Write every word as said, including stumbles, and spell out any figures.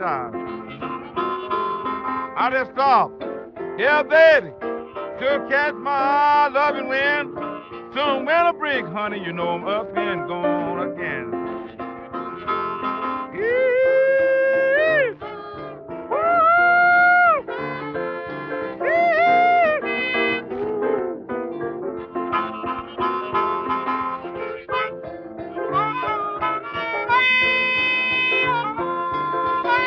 die. I just stopped. Yeah, baby, to catch my loving wind. Soon when I break, honey, you know I'm up and gone again.